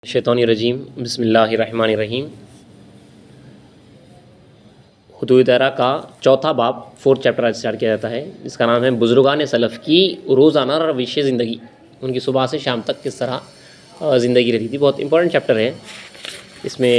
شیطانی الرجیم بسم اللہ الرحمن الرحیم۔ حدود دائرہ کا چوتھا باب 4 چیپٹر اسٹارٹ کیا جاتا ہے، جس کا نام ہے بزرگان سلف کی روزانہ روش زندگی، ان کی صبح سے شام تک کس طرح زندگی رہتی تھی۔ بہت امپورٹنٹ چیپٹر ہے، اس میں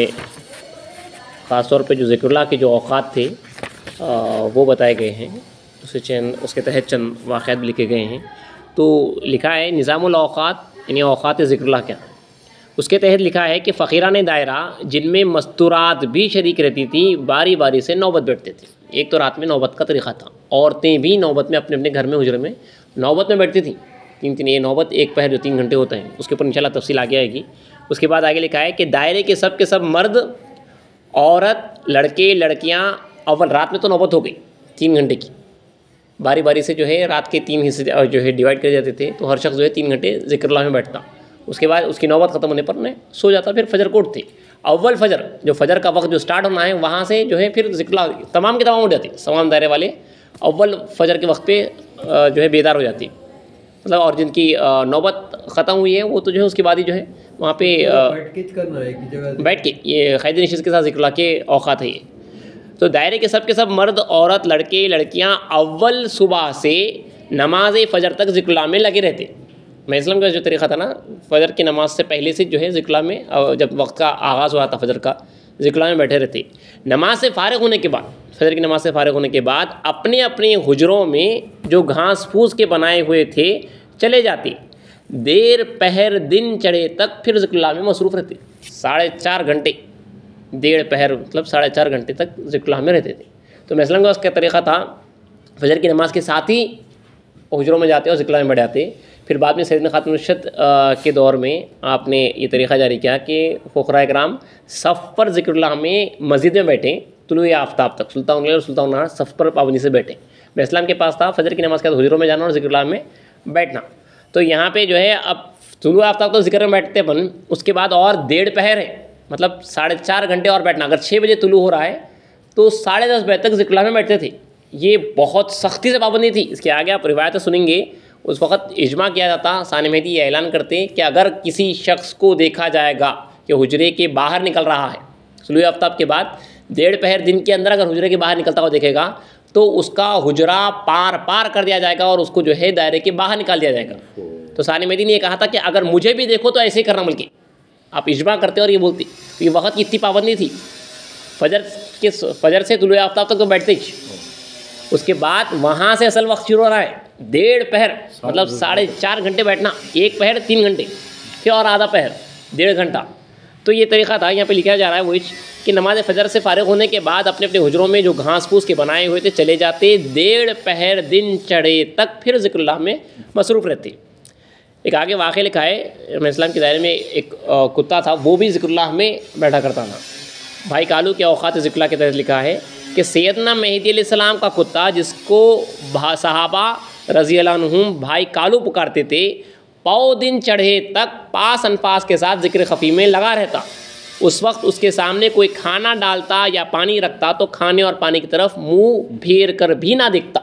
خاص طور پہ جو ذکر اللہ کے جو اوقات تھے وہ بتائے گئے ہیں، اس کے تحت چند واقعات بھی لکھے گئے ہیں۔ تو لکھا ہے نظام الاوقات، یعنی اوقات ذکر اللہ کیا، اس کے تحت لکھا ہے کہ فقیران دائرہ جن میں مستورات بھی شریک رہتی تھیں باری باری سے نوبت بیٹھتے تھے۔ ایک تو رات میں نوبت کا طریقہ تھا، عورتیں بھی نوبت میں اپنے اپنے گھر میں حجرے میں نوبت میں بیٹھتی تھیں، تین یہ نوبت ایک پہر جو 3 گھنٹے ہوتا ہے، اس کے اوپر انشاءاللہ تفصیل آگے آئے گی۔ اس کے بعد آگے لکھا ہے کہ دائرے کے سب مرد عورت لڑکے لڑکیاں، اول رات میں تو نوبت ہو گئی 3 گھنٹے کی، باری باری سے جو ہے رات کے 3 حصے جو ہے ڈیوائڈ کر جاتے تھے، تو ہر شخص جو ہے 3 گھنٹے ذکر اللہ میں بیٹھتا، اس کے بعد اس کی نوبت ختم ہونے پر سو جاتا، پھر فجر کو اٹھتے۔ اول فجر جو فجر کا وقت جو سٹارٹ ہونا ہے، وہاں سے جو ہے پھر ذکر اللہ تمام کے تمام اٹھ جاتے، تمام دائرے والے اول فجر کے وقت پہ جو ہے بیدار ہو جاتی، مطلب اور جن کی نوبت ختم ہوئی ہے وہ تو جو ہے اس کے بعد ہی جو ہے وہاں پہ بیٹھ کے یہ قید نشست کے ساتھ ذکر اللہ کے اوقات ہے یہ۔ تو دائرے کے سب مرد عورت لڑکے لڑکیاں اول صبح سے نماز فجر تک ذکر اللہ میں لگے رہتے۔ اسلام کا جو طریقہ تھا نا، فجر کی نماز سے پہلے سے جو ہے ذکر اللہ میں، جب وقت کا آغاز ہوا تھا فجر کا، ذکر اللہ میں بیٹھے رہتے۔ نماز سے فارغ ہونے کے بعد، فجر کی نماز سے فارغ ہونے کے بعد اپنے اپنے حجروں میں جو گھاس پھوس کے بنائے ہوئے تھے چلے جاتے، دیر پہر دن چڑھے تک پھر ذکر اللہ میں مصروف رہتے۔ 4.5 گھنٹے، دیر پہر مطلب 4.5 گھنٹے تک ذکر اللہ میں رہتے تھے۔ تو اسلام کا اس کا طریقہ تھا، فجر کی نماز کے ساتھ ہی حجروں میں جاتے اور ذکر اللہ میں بیٹھ جاتے۔ پھر بعد میں سیدنا خاتم الرشد کے دور میں آپ نے یہ طریقہ جاری کیا کہ فقراء کرام صف پر ذکر اللہ میں مسجد میں بیٹھیں، طلوع آفتاب تک، سلطان اللیل اور سلطان النہار صف پر پابندی سے بیٹھیں۔ اسلام کے پاس تھا فجر کی نماز کے بعد حجروں میں جانا اور ذکر اللہ میں بیٹھنا۔ تو یہاں پہ جو ہے اب طلوع آفتاب تو ذکر میں بیٹھتے بن، اس کے بعد اور ڈیڑھ پہر ہے، مطلب 4.5 گھنٹے اور بیٹھنا۔ اگر 6 بجے طلوع ہو رہا ہے تو 10:30 بجے تک ذکر اللہ میں بیٹھتے تھے۔ یہ بہت سختی سے پابندی تھی۔ اس کے آگے آپ روایتیں سنیں گے، اس وقت اجماع کیا جاتا، ثانی مہدی یہ اعلان کرتے کہ اگر کسی شخص کو دیکھا جائے گا کہ حجرے کے باہر نکل رہا ہے طلوع آفتاب کے بعد ڈیڑھ پہر دن کے اندر، اگر حجرے کے باہر نکلتا ہوا دیکھے گا تو اس کا حجرہ پار کر دیا جائے گا اور اس کو جو ہے دائرے کے باہر نکال دیا جائے گا۔ تو ثانی مہدی نے یہ کہا تھا کہ اگر مجھے بھی دیکھو تو ایسے ہی کرنا، بلکہ آپ اجماع کرتے اور یہ بولتے۔ یہ وقت کی اتنی پابندی تھی، فجر سے طلوع آفتاب تک تو بیٹھتے ہی، اس کے بعد وہاں سے اصل وقت شروع ہو رہا ہے ڈیڑھ پہر، مطلب 4.5 گھنٹے بیٹھنا، ایک پہر 3 گھنٹے، پھر اور آدھا پہر 1.5 گھنٹہ۔ تو یہ طریقہ تھا، یہاں پہ لکھا جا رہا ہے وہ کہ نماز فجر سے فارغ ہونے کے بعد اپنے اپنے حجروں میں جو گھاس پھوس کے بنائے ہوئے تھے چلے جاتے، ڈیڑھ پہر دن چڑھے تک پھر ذکر اللہ میں مصروف رہتے۔ ایک آگے واقعہ لکھا ہے، اسلام کے دائرے میں ایک کتا تھا، وہ بھی ذکر اللہ میں بیٹھا کرتا تھا۔ بھائی کالو کے اوقات ذکر اللہ کے تحت لکھا ہے کہ سیدنا مہدی علیہ السلام کا کتا، جس کو صحابہ رضی اللہ عنہم بھائی کالو پکارتے تھے، پاؤ دن چڑھے تک پاس انفاس کے ساتھ ذکر خفی میں لگا رہتا۔ اس وقت اس کے سامنے کوئی کھانا ڈالتا یا پانی رکھتا تو کھانے اور پانی کی طرف منہ پھیر کر بھی نہ دیکھتا۔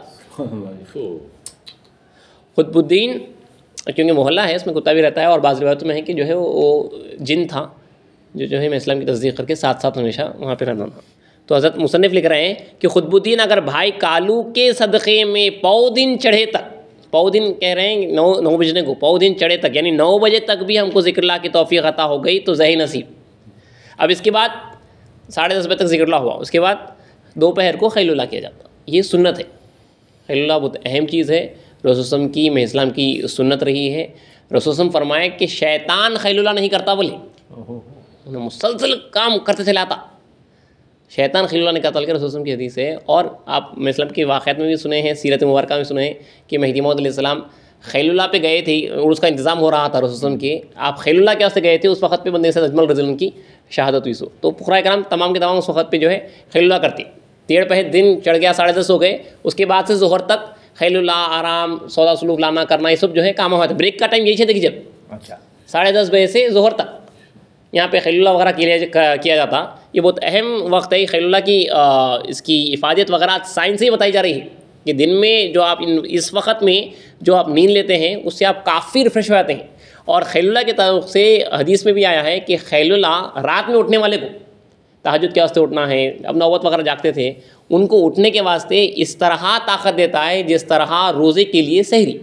قطب الدین، کیونکہ محلہ ہے اس میں کتا بھی رہتا ہے، اور بعض روایتوں میں ہے کہ جو ہے وہ جن تھا جو ہے میں اسلام کی تصدیق کر کے ساتھ ہمیشہ وہاں پہ رہتا تھا۔ تو حضرت مصنف لکھ رہے ہیں کہ قطب الدین اگر بھائی کالو کے صدقے میں پاؤ دن چڑھے تک، پاؤ دن کہہ رہے ہیں 9 بجنے کو، پاؤ دن چڑھے تک یعنی 9 بجے تک بھی ہم کو ذکر اللہ کی توفیق عطا ہو گئی تو زہی نصیب۔ اب اس کے بعد 10:30 بجے تک ذکر اللہ ہوا، اس کے بعد دوپہر کو خیل اللہ کیا جاتا۔ یہ سنت ہے، خیل اللہ بہت اہم چیز ہے، رسول وسلم کی میں اسلام کی سنت رہی ہے۔ رسول وسلم فرمائے کہ شیطان خیل اللہ نہیں کرتا، بولے انہیں مسلسل کام کرتے چلا آتا، شیطان خیل اللہ نہیں کرتا، بلکہ رسول وسلم کی حدیث ہے۔ اور آپ میں اسلام کے واقعات میں بھی سنے ہیں، سیرت مبارکہ میں سنے ہیں کہ مہدی موعود علیہ السلام خیل اللہ پہ گئے تھے اور اس کا انتظام ہو رہا تھا رسول وسلم کے، آپ خیل اللہ کے واسطے گئے تھے، اس وقت پہ بندے سے اجمل رضی اللہ عنہ کی شہادت ہوئی۔ تو فقراء کرام تمام کے تمام اس وقت پہ جو ہے خیل اللہ کرتے۔ 1.5 پہر دن چڑھ گیا، 10:30 ہو گئے، اس کے بعد سے ظہر تک خیل اللہ، آرام، سودا سلوک لانا کرنا، یہ سب جو ہے کام ہوا تھا۔ بریک کا ٹائم یہی ہے، دیکھیے جب 10:30 بجے سے ظہر تک یہاں پہ خیل اللہ وغیرہ کیا جاتا۔ یہ بہت اہم وقت ہے خیل اللہ کی، اس کی افادیت وغیرہ سائنس سے ہی بتائی جا رہی ہے کہ دن میں جو آپ اس وقت میں جو آپ نیند لیتے ہیں اس سے آپ کافی ریفریش ہو جاتے ہیں، اور خیل اللہ کے تعلق سے حدیث میں بھی آیا ہے کہ خیل اللہ رات میں اٹھنے والے کو، تہجد کے واسطے اٹھنا ہے، اب نوبت وغیرہ جاگتے تھے، ان کو اٹھنے کے واسطے اس طرح طاقت دیتا ہے جس طرح روزے کے لیے سحری.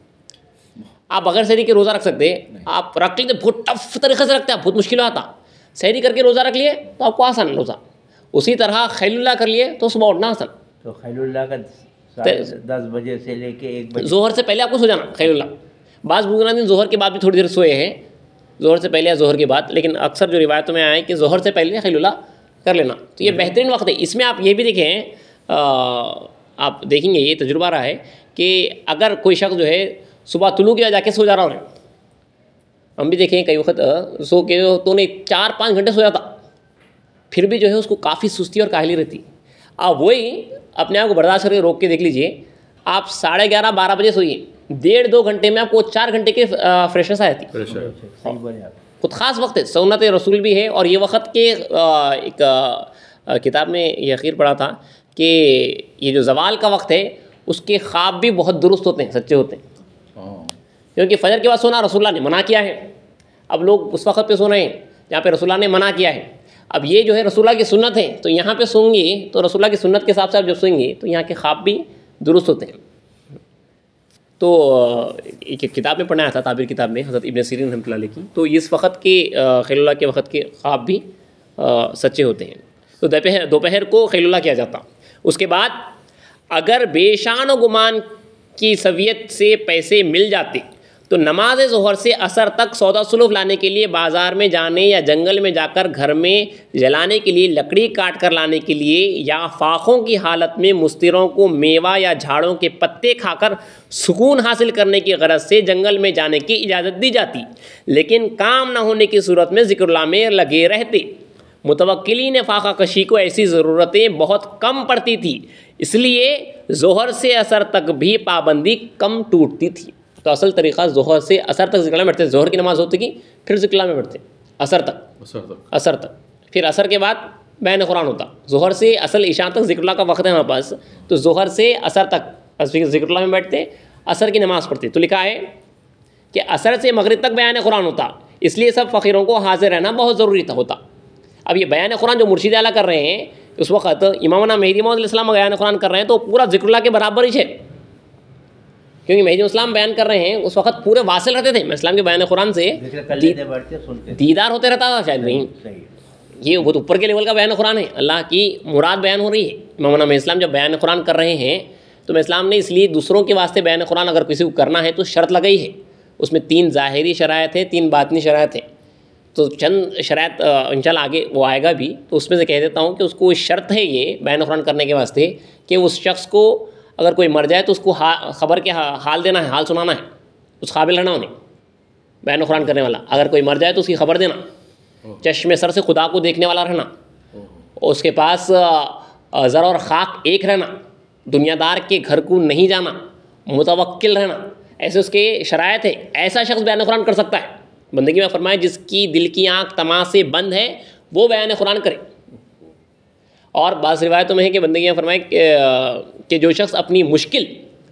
آپ بغیر سحری کے روزہ رکھ سکتے، آپ رکھ لیتے بہت ٹف طریقے سے رکھتے ہیں، بہت مشکل ہوتا. سحری کر کے روزہ رکھ لیے تو آپ کو آسان ہے روزہ. اسی طرح خیل اللہ کر لیے تو صبح اٹھنا آسان. تو خیل اللہ کا 10 بجے سے لے کے 1 بجے ظہر سے پہلے آپ کو سو جانا خیل اللہ. بعض بزرگان ظہر کے بعد بھی تھوڑی دیر سوئے ہیں، ظہر سے پہلے یا ظہر کے بعد، لیکن اکثر جو روایتوں میں آیا ہے کہ ظہر سے پہلے خیل اللہ کر لینا. تو یہ بہترین وقت ہے. اس میں آپ یہ بھی دیکھیں، آپ دیکھیں گے یہ تجربہ رہا ہے کہ اگر کوئی شخص جو ہے صبح طلوع کے بعد جا کے سو جا رہا ہوں، ہم بھی دیکھیں کئی وقت سو کے تو نے 4-5 گھنٹے سو جاتا، پھر بھی جو ہے اس کو کافی سستی اور کاہلی رہتی. آپ وہی اپنے آپ کو برداشت کر کے روک کے دیکھ لیجئے، آپ 11:30-12 بجے سوئیے، 1.5-2 گھنٹے میں آپ کو 4 گھنٹے کے فریشنس آ جاتی. خود خاص وقت ہے، سنت رسول بھی ہے. اور یہ وقت کے ایک کتاب میں یہ اخیر پڑھا تھا کہ یہ جو زوال کا وقت ہے اس کے خواب بھی بہت درست ہوتے ہیں، سچے ہوتے ہیں، کیونکہ فجر کے بعد سونا رسول اللہ نے منع کیا ہے. اب لوگ اس وقت پہ سو رہے ہیں جہاں پہ رسول اللہ نے منع کیا ہے. اب یہ جو ہے رسول اللہ کی سنت ہے، تو یہاں پہ سوئیں گے تو رسول اللہ کی سنت کے حساب سے آپ جب سوئیں گے تو یہاں کے خواب بھی درست ہوتے ہیں. تو ایک کتاب میں پڑھنا آیا تھا، تعبیر کتاب میں، حضرت ابن سیرین رحمۃ اللہ علیہ کی. تو اس وقت کے خیل اللہ کے وقت کے خواب بھی سچے ہوتے ہیں. تو دوپہر کو خیل اللہ کیا جاتا. اس کے بعد اگر بے شان و گمان کی سویت سے پیسے مل جاتے تو نماز ظہر سے عصر تک سودا سلوف لانے کے لیے بازار میں جانے یا جنگل میں جا کر گھر میں جلانے کے لیے لکڑی کاٹ کر لانے کے لیے یا فاقوں کی حالت میں مستروں کو میوہ یا جھاڑوں کے پتے کھا کر سکون حاصل کرنے کی غرض سے جنگل میں جانے کی اجازت دی جاتی، لیکن کام نہ ہونے کی صورت میں ذکر اللہ میں لگے رہتے. متوکلین فاقہ کشی کو ایسی ضرورتیں بہت کم پڑتی تھی، اس لیے ظہر سے عصر تک بھی پابندی کم ٹوٹتی تھی. تو اصل طریقہ ظہر سے عصر تک ذکر اللہ میں بیٹھتے، ظہر کی نماز ہوتی کی پھر ذکر اللہ میں بیٹھتے عصر تک، پھر عصر کے بعد بیان قرآن ہوتا. ظہر سے اصل عشاء تک ذکر اللہ کا وقت ہے ہمارے پاس، تو ظہر سے عصر تک ذکر اللہ میں بیٹھتے، عصر کی نماز پڑھتے. تو لکھا ہے کہ عصر سے مغرب تک بیان قرآن ہوتا، اس لیے سب فقیروں کو حاضر رہنا بہت ضروری ہوتا. اب یہ بیان قرآن جو مرشد اعلیٰ کر رہے ہیں اس وقت امامنا مہدی موعود علیہ السلام بیان قرآن کر رہے ہیں تو پورا ذکر اللہ کے برابر ہی ہے، کیونکہ مہدی اسلام بیان کر رہے ہیں اس وقت پورے واصل رہتے تھے. میں اسلام کے بیان قرآن سے دیدار ہوتے رہتا تھا شاید نہیں، یہ بہت اوپر کے لیول کا بیان قرآن ہے، اللہ کی مراد بیان ہو رہی ہے. امامنا مہدی اسلام جب بیان قرآن کر رہے ہیں تو میں اسلام نے اس لیے دوسروں کے واسطے بیان قرآن اگر کسی کو کرنا ہے تو شرط لگائی ہے. اس میں 3 ظاہری شرائط ہیں، 3 باطنی شرائط ہیں. تو چند شرائط انشاءاللہ آگے وہ آئے گا بھی، تو اس میں سے کہہ دیتا ہوں کہ اس کو شرط ہے یہ بیان قرآن کرنے کے واسطے کہ اس شخص کو اگر کوئی مر جائے تو اس کو خبر کے حال دینا ہے، حال سنانا ہے، اس قابل رہنا انہیں بیان قرآن کرنے والا. اگر کوئی مر جائے تو اس کی خبر دینا، چشم سر سے خدا کو دیکھنے والا رہنا، اس کے پاس زر اور خاک ایک رہنا، دنیا دار کے گھر کو نہیں جانا، متوکل رہنا. ایسے اس کے شرائط ہے. ایسا شخص بیان قرآن کر سکتا ہے. بندگی میں فرمایا جس کی دل کی آنکھ تما سے بند ہے وہ بیان قرآن کرے. اور بعض روایتوں میں ہے کہ بندگی میں فرمایا کہ جو شخص اپنی مشکل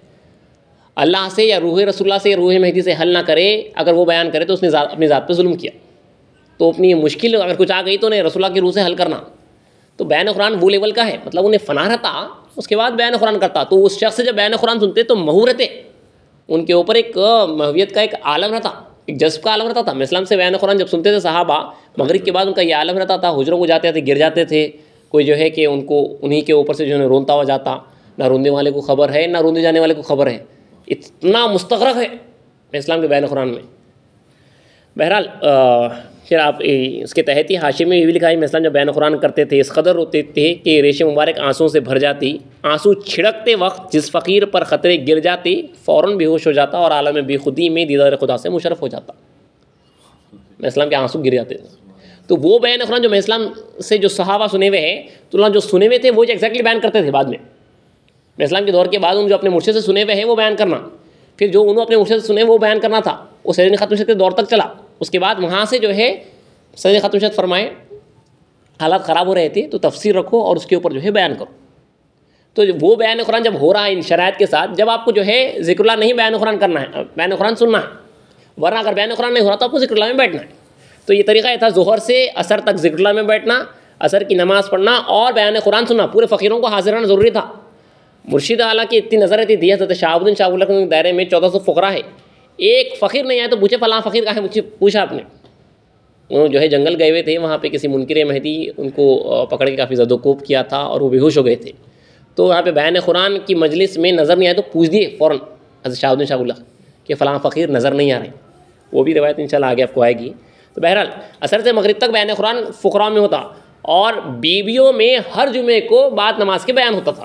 اللہ سے یا روح رسول اللہ سے یا روح مہدی سے حل نہ کرے، اگر وہ بیان کرے تو اس نے اپنی ذات پہ ظلم کیا. تو اپنی مشکل اگر کچھ آ گئی تو انہیں رسول اللہ کی روح سے حل کرنا. تو بیان قرآن وہ لیول کا ہے، مطلب انہیں فنا رہتا اس کے بعد بیان قرآن کرتا. تو اس شخص سے جب بیان قرآن سنتے تو مہو رہتے، ان کے اوپر ایک مہویت کا ایک عالم رہتا، ایک جذب کا عالم رہتا تھا. اسلام سے بیان قرآن جب سنتے تھے صحابہ، مغرب کے بعد ان کا یہ عالم رہتا تھا، حجروں کو جاتے تھے، گر جاتے تھے. کوئی جو ہے کہ ان کو انہی کے اوپر سے جو ہے رونتا ہوا جاتا، نہ روندے والے کو خبر ہے نہ روندے جانے والے کو خبر ہے. اتنا مستغرق ہے اسلام کے بیان قرآن میں. بہرحال پھر آپ اس کے تحت ہی حاشیے میں یہ بھی لکھا ہے، اسلام جب بیان قرآن کرتے تھے اس قدر ہوتے تھے کہ ریش مبارک آنسوں سے بھر جاتی. آنسو چھڑکتے وقت جس فقیر پر خطرے گر جاتی فوراً بے ہوش ہو جاتا اور عالم بے خودی میں دیدار خدا سے مشرف ہو جاتا. اسلام کے آنسو گر جاتے تھے. تو وہ بیان قرآن جو میں اسلام سے جو صحابہ سنے ہوئے ہیں تو اللہ جو سنے ہوئے تھے وہ ایگزیکٹلی بیان کرتے تھے. بعد میں اسلام کے دور کے بعد ان جو اپنے مرشد سے سنے ہوئے ہیں وہ بیان کرنا، پھر جو انہوں اپنے مرشد سے سنے وہ بیان کرنا تھا، وہ سید ختم شد کے دور تک چلا. اس کے بعد وہاں سے جو ہے سید ختم شد فرمائے حالات خراب ہو رہے تھے تو تفسیر رکھو اور اس کے اوپر جو ہے بیان کرو. تو وہ بیان قرآن جب ہو رہا ہے ان شرائط کے ساتھ، جب آپ کو جو ہے ذکر اللہ نہیں بیان قرآن کرنا ہے، بیان قرآن سننا ہے، ورنہ اگر بیان قرآن نہیں ہو رہا تو آپ کو ذکر اللہ میں بیٹھنا ہے. تو یہ طریقہ یہ تھا ظہر سے عصر تک ذکر اللہ میں بیٹھنا, عصر کی نماز پڑھنا اور بیان قرآن سننا. پورے فقیروں کو حاضر ہونا ضروری تھا. مرشد اعلیٰ کی اتنی نظر رہتی تھی, حضرت شہاب الدین شاہ کے دائرے میں 1400 فقراء ہے, ایک فقیر نہیں آیا تو پوچھے فلاں فقیر کہاں ہے, مجھے پوچھا آپ نے. وہ جو ہے جنگل گئے ہوئے تھے, وہاں پہ کسی منکر مہدی ان کو پکڑ کے کافی زد و کوب کیا تھا اور وہ بے ہوش ہو گئے تھے. تو وہاں پہ بیان قرآن کی مجلس میں نظر نہیں آئے تو پوچھ دیے فوراً حضرت شہاب الدین شاہ کہ فلاں فقیر نظر نہیں آ رہے. وہ بھی روایت انشاءاللہ آگے آپ کو آئے گی. تو بہرحال عصر سے مغرب تک بیان قرآن فقراء میں ہوتا, اور بیویوں میں ہر جمعے کو بعد نماز کے بیان ہوتا تھا.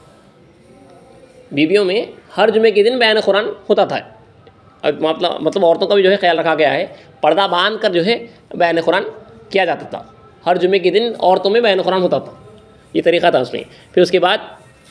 بیویوں میں ہر جمعے کے دن بیان قرآن ہوتا تھا. مطلب عورتوں کا بھی جو ہے خیال رکھا گیا ہے, پردہ باندھ کر جو ہے بیان قرآن کیا جاتا تھا. ہر جمعے کے دن عورتوں میں بیان قرآن ہوتا تھا. یہ طریقہ تھا اس میں. پھر اس کے بعد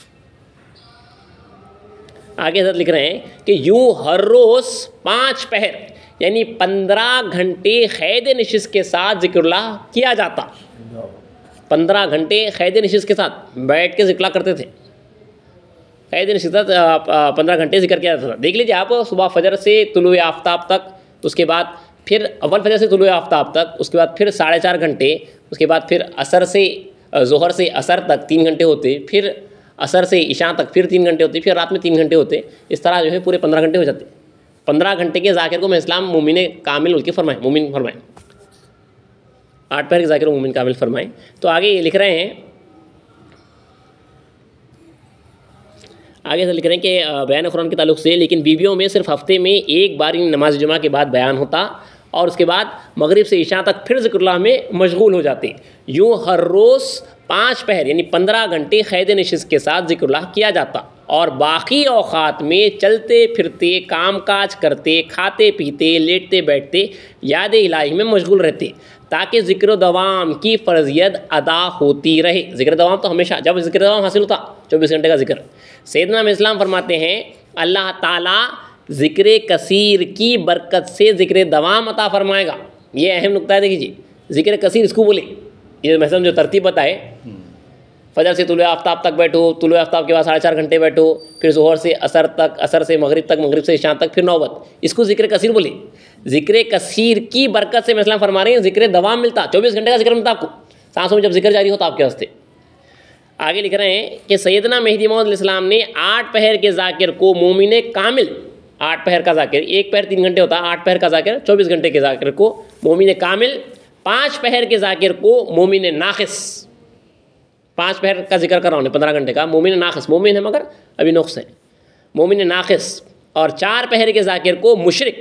آگے حضرت لکھ رہے ہیں کہ یوں ہر روز 5 پہر یعنی 15 گھنٹے قید نشست کے ساتھ ذکر اللہ کیا جاتا. 15 گھنٹے قید نشست کے ساتھ بیٹھ کے ذکر اللہ کرتے تھے. قید نشست 15 گھنٹے ذکر کیا جاتا تھا. دیکھ لیجیے آپ, صبح فجر سے طلوع آفتاب تک, اس کے بعد پھر اول فجر سے طلوع آفتاب تک, اس کے بعد پھر 4.5 گھنٹے, اس کے بعد پھر عصر سے ظہر سے عصر تک 3 گھنٹے ہوتے, پھر عصر سے عشاء تک پھر 3 گھنٹے ہوتے, پھر رات میں 3 گھنٹے ہوتے. اس طرح جو ہے پورے 15 گھنٹے ہو جاتے. 15 گھنٹے کے ذاکر کو میں اسلام مومن کامل بول کے فرمائیں, مومن فرمائیں. 8 پہر کے ذاکر کو مومن کامل فرمائیں. تو آگے یہ لکھ رہے ہیں, آگے سے لکھ رہے ہیں کہ بیان قرآن کے تعلق سے لیکن بیویوں میں صرف ہفتے میں ایک بار نماز جمعہ کے بعد بیان ہوتا, اور اس کے بعد مغرب سے عشاء تک پھر ذکر اللہ میں مشغول ہو جاتے. یوں ہر روز 5 پہر یعنی 15 گھنٹے قید نشست کے ساتھ ذکر اللہ کیا جاتا, اور باقی اوقات میں چلتے پھرتے, کام کاج کرتے, کھاتے پیتے, لیٹتے بیٹھتے یاد الہی میں مشغول رہتے, تاکہ ذکر و دوام کی فرضیت ادا ہوتی رہے. ذکر دوام تو ہمیشہ, جب ذکر دوام حاصل ہوتا 24 گھنٹے کا ذکر. سیدنا اسلام فرماتے ہیں اللہ تعالیٰ ذکر کثیر کی برکت سے ذکر دوام عطا فرمائے گا. یہ اہم نقطہ ہے, دیکھیے ذکر کثیر اس کو بولے. یہ مثلا جو ترتیب بتائے, فجر سے طلوع آفتاب تک بیٹھو, طلوع آفتاب کے بعد 4.5 گھنٹے بیٹھو, پھر ظہر سے عصر تک, عصر سے مغرب تک, مغرب سے عشاء تک, پھر نوبت, اس کو ذکر کثیر بولے. ذکر کثیر کی برکت سے اسلام فرما رہے ہیں ذکر دوام ملتا, 24 گھنٹے کا ذکر ملتا آپ کو, سانسوں میں جب ذکر جاری ہوتا آپ کے واسطے. آگے لکھ رہے ہیں کہ سیدنا مہدی موعود علیہ السلام نے 8 پہر کے ذاکر کو مومن کامل, 8 پہر کا ذاکر, ایک پہر 3 گھنٹے ہوتا, 8 پہر کا ذاکر 24 گھنٹے کے ذاکر کو مومن کامل, 5 پہر کے ذاکر کو مومن ناقص. 5 پہر کا ذکر کر رہا ہوں 15 گھنٹے کا, مومن ناقص, مومن ہے مگر ابھی نقص ہے, مومن ناقص. اور 4 پہر کے ذاکر کو مشرک,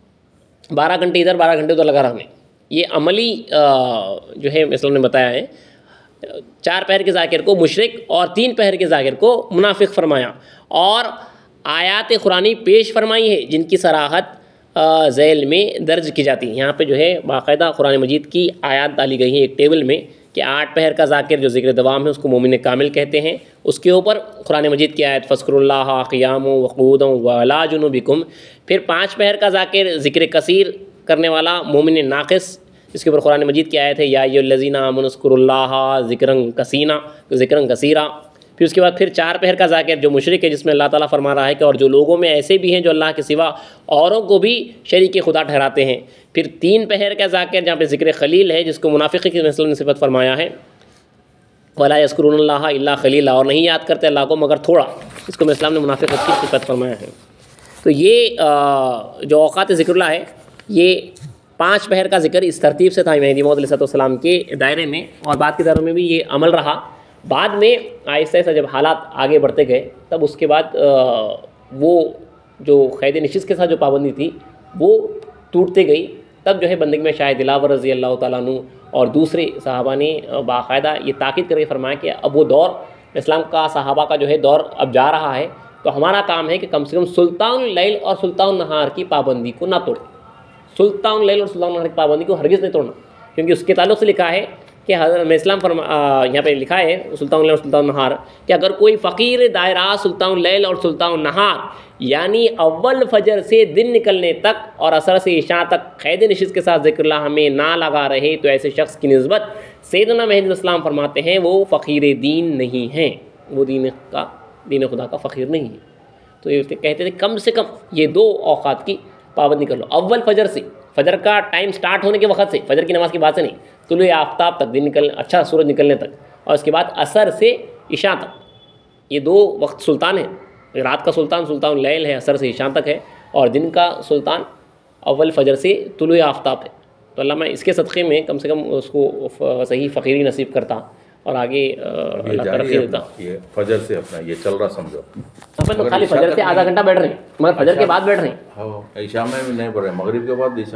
12 گھنٹے ادھر 12 گھنٹے ادھر لگا رہا ہمیں. یہ عملی جو ہے اسلام نے بتایا ہے. 4 پہر کے ذاکر کو مشرک اور 3 پہر کے ذاکر کو منافق فرمایا, اور آیات قرآنی پیش فرمائی ہے جن کی صراحت ذیل میں درج کی جاتی ہے. یہاں پہ جو ہے باقاعدہ قرآن مجید کی آیات ڈالی گئی ہیں ایک ٹیبل میں کہ 8 پہر کا ذاکر جو ذکر دوام ہے اس کو مومن کامل کہتے ہیں. اس کے اوپر قرآن مجید کی آیت فذکروا اللہ قیاما وقعودا وعلی جنوبکم. پھر 5 پہر کا ذاکر ذکر کثیر کرنے والا مومن ناقص, اس کے اوپر قرآن مجید کی آیت ہے یا ایھا الذین آمنوا اذکروا اللہ ذکرا کثیرا. پھر اس کے بعد پھر 4 پہر کا ذاکر جو مشرک ہے, جس میں اللہ تعالیٰ فرما رہا ہے کہ اور جو لوگوں میں ایسے بھی ہیں جو اللہ کے سوا اوروں کو بھی شریک خدا ٹھہراتے ہیں. پھر 3 پہر کا ذاکر جہاں پہ ذکر خلیل ہے, جس کو منافقی کی مثلا صفت فرمایا ہے ولا یذکرون اللہ الا خلیلا, اور نہیں یاد کرتے اللہ کو مگر تھوڑا, اس کو اسلام نے منافقت کی صفت فرمایا ہے. تو یہ جو اوقات ذکر اللہ ہے, یہ 5 پہر کا ذکر اس ترتیب سے تھا مہدی موعود علیہ السلام کے دائرے میں, اور بعد کے دائروں میں بھی یہ عمل رہا. بعد میں آہستہ آہستہ جب حالات آگے بڑھتے گئے, تب اس کے بعد وہ جو قید نشست کے ساتھ جو پابندی تھی وہ ٹوٹتے گئی. تب جو ہے بندگی میں شاہ دلاور رضی اللہ تعالیٰ عنہ اور دوسرے صحابہ نے باقاعدہ یہ تاکید کر کے فرمایا کہ اب وہ دور اسلام کا, صحابہ کا جو ہے دور اب جا رہا ہے, تو ہمارا کام ہے کہ کم سے کم سلطان اللیل اور سلطان النہار کی پابندی کو نہ توڑیں. سلطان اللیل اور سلطان النہار کی پابندی کو ہرگز نہیں توڑنا, کیونکہ اس کے تعلق سے لکھا ہے کہ حضرت اسلام یہاں پہ لکھا ہے سلطان اللیل اور سلطان النہار کہ اگر کوئی فقیر دائرہ سلطان اللیل اور سلطان النہار یعنی اول فجر سے دن نکلنے تک اور عصر سے عشاء تک قید نشست کے ساتھ ذکر اللہ ہمیں نہ لگا رہے, تو ایسے شخص کی نسبت سیدنا مہدی الاسلام فرماتے ہیں وہ فقیر دین نہیں ہیں, وہ دین خدا کا فقیر نہیں ہے. تو یہ کہتے تھے کم سے کم یہ 2 اوقات کی پابندی کر لو. اول فجر سے, فجر کا ٹائم سٹارٹ ہونے کے وقت سے, فجر کی نماز کی بات سے نہیں, طلوع آفتاب تک, دن اچھا سورج نکلنے تک, اور اس کے بعد عصر سے عشاء تک, یہ 2 وقت سلطان ہیں. رات کا سلطان سلطان اللیل ہے, عصر سے عشاء تک ہے, اور دن کا سلطان اول فجر سے طلوع آفتاب ہے. تو اللہ میں اس کے صدقے میں کم سے کم اس کو صحیح فقیری نصیب کرتا اور آگے اللہ ترقی دیتا. یہ فجر سے اپنا یہ چل رہا سمجھو. اپن تو خالی فجر سے آدھا گھنٹہ بیٹھ رہے ہیں, مگر فجر کے بعد بیٹھ رہے ہیں. عشاء میں بھی نہیں پڑھ رہے, مغرب کے بعد عشاء